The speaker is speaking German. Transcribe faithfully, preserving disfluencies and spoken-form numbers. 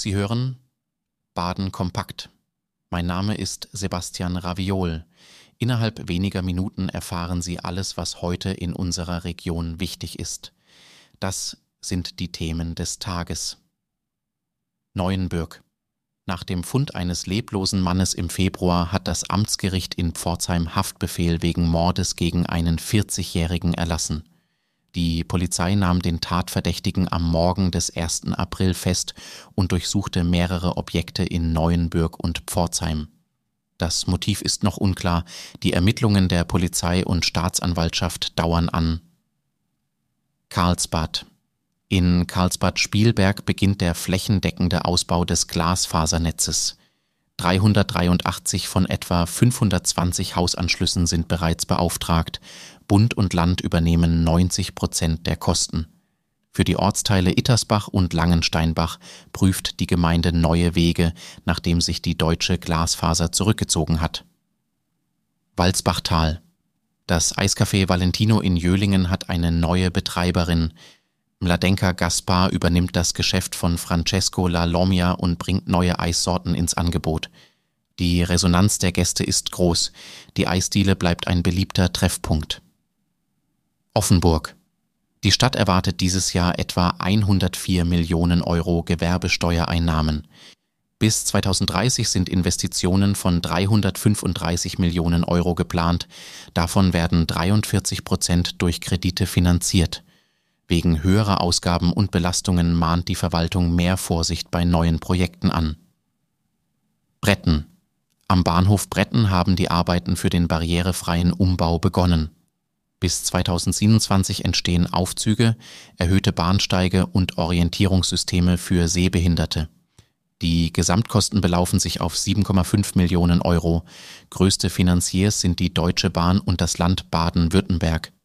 Sie hören Baden kompakt. Mein Name ist Sebastian Raviol. Innerhalb weniger Minuten erfahren Sie alles, was heute in unserer Region wichtig ist. Das sind die Themen des Tages. Neuenbürg. Nach dem Fund eines leblosen Mannes im Februar hat das Amtsgericht in Pforzheim Haftbefehl wegen Mordes gegen einen vierzigjährigen erlassen. Die Polizei nahm den Tatverdächtigen am Morgen des ersten April fest und durchsuchte mehrere Objekte in Neuenbürg und Pforzheim. Das Motiv ist noch unklar, die Ermittlungen der Polizei und Staatsanwaltschaft dauern an. Karlsbad. In Karlsbad-Spielberg beginnt der flächendeckende Ausbau des Glasfasernetzes. dreihundertdreiundachtzig von etwa fünfhundertzwanzig Hausanschlüssen sind bereits beauftragt. Bund und Land übernehmen neunzig Prozent der Kosten. Für die Ortsteile Ittersbach und Langensteinbach prüft die Gemeinde neue Wege, nachdem sich die deutsche Glasfaser zurückgezogen hat. Walsbachtal. Das Eiscafé Valentino in Jöhlingen hat eine neue Betreiberin. Mladenka Gaspar übernimmt das Geschäft von Francesco La Lomia und bringt neue Eissorten ins Angebot. Die Resonanz der Gäste ist groß. Die Eisdiele bleibt ein beliebter Treffpunkt. Offenburg. Die Stadt erwartet dieses Jahr etwa hundertvier Millionen Euro Gewerbesteuereinnahmen. Bis zweitausenddreißig sind Investitionen von dreihundertfünfunddreißig Millionen Euro geplant. Davon werden dreiundvierzig Prozent durch Kredite finanziert. Wegen höherer Ausgaben und Belastungen mahnt die Verwaltung mehr Vorsicht bei neuen Projekten an. Bretten. Am Bahnhof Bretten haben die Arbeiten für den barrierefreien Umbau begonnen. Bis zweitausendsiebenundzwanzig entstehen Aufzüge, erhöhte Bahnsteige und Orientierungssysteme für Sehbehinderte. Die Gesamtkosten belaufen sich auf sieben Komma fünf Millionen Euro. Größte Finanziers sind die Deutsche Bahn und das Land Baden-Württemberg.